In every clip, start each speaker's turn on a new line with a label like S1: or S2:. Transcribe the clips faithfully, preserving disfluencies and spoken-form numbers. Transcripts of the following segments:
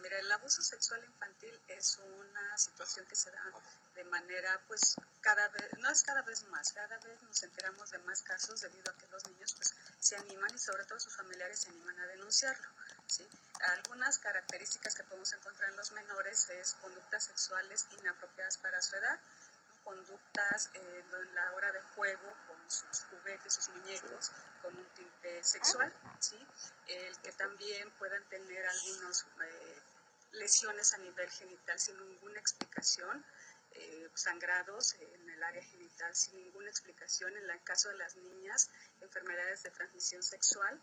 S1: Mira, el abuso sexual infantil es una situación que se da de manera, pues, cada vez, no es cada vez más, cada vez nos enteramos de más casos debido a que los niños, pues, se animan y sobre todo sus familiares se animan a denunciarlo, ¿sí? Algunas características que podemos encontrar en los menores es conductas sexuales inapropiadas para su edad, conductas eh, en la hora de juego con sus juguetes, sus muñecos, con un tinte sexual, ¿sí? El que también puedan tener algunas eh, lesiones a nivel genital sin ninguna explicación, eh, sangrados en el área genital sin ninguna explicación, en el caso de las niñas, enfermedades de transmisión sexual,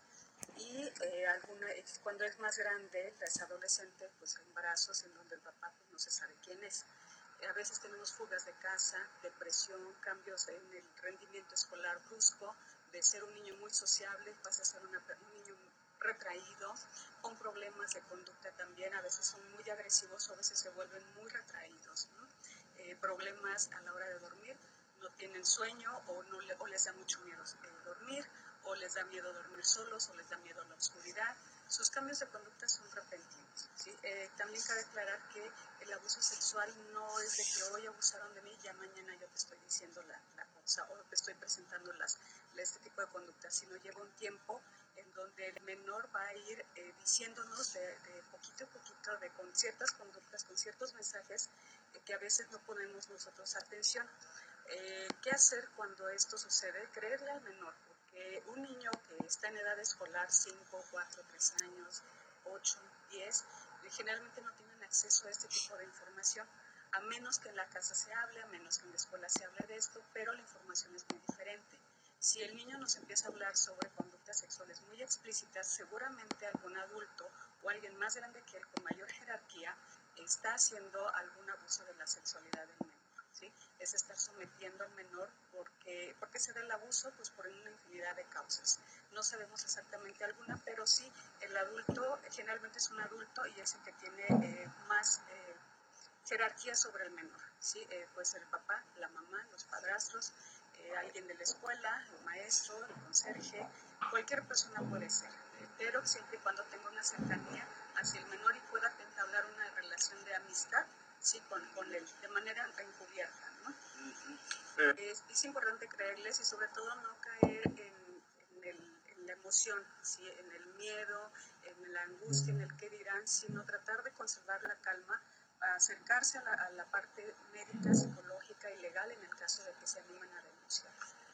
S1: y eh, alguna, cuando es más grande, es adolescente, pues embarazos en donde el papá pues, no se sabe quién es. A veces tenemos fugas de casa, depresión, cambios en el rendimiento escolar brusco, de ser un niño muy sociable, pasa a ser una, un niño retraído, con problemas de conducta también, a veces son muy agresivos o a veces se vuelven muy retraídos, ¿no? Eh, problemas a la hora de dormir, no tienen sueño o, no le, o les da mucho miedo eh, dormir, o les da miedo dormir solos, o les da miedo la oscuridad. Sus cambios de conducta son repentinos, ¿sí? Eh, también cabe aclarar que el abuso sexual no es de que hoy abusaron de mí y ya mañana yo te estoy diciendo la, la cosa o te estoy presentando las, este tipo de conducta, sino lleva un tiempo en donde el menor va a ir eh, diciéndonos de, de poquito a poquito, de, con ciertas conductas, con ciertos mensajes eh, que a veces no ponemos nosotros atención. Eh, ¿Qué hacer cuando esto sucede? Creerle al menor, porque un niño que está en edad escolar, cinco, cuatro, tres años, ocho, diez, generalmente no tienen acceso a este tipo de información, a menos que en la casa se hable, a menos que en la escuela se hable de esto, pero la información es muy diferente. Si el niño nos empieza a hablar sobre conductas sexuales muy explícitas, seguramente algún adulto o alguien más grande que él con mayor jerarquía está haciendo algún abuso de la sexualidad del menor, ¿sí? Es estar sometiendo al menor porque, porque se da el abuso, pues por una infinidad de causas. No sabemos exactamente alguna, pero sí el adulto generalmente es un adulto y es el que tiene eh, más eh, jerarquía sobre el menor, ¿sí? Eh, puede ser el papá, la mamá, los padrastros, eh, alguien de la escuela, el maestro, el conserje, cualquier persona puede ser, eh, pero siempre y cuando tenga una cercanía hacia el menor y pueda entablar una relación de amistad, sí, con, con él, de manera encubierta, ¿no? Uh-huh. Es, es importante creerles y sobre todo no caer en, en, el, en la emoción, ¿sí? En el miedo, en la angustia, en el qué dirán, sino tratar de conservar la calma, acercarse a la, a la parte médica, psicológica y legal en el caso de que se animen a denunciar.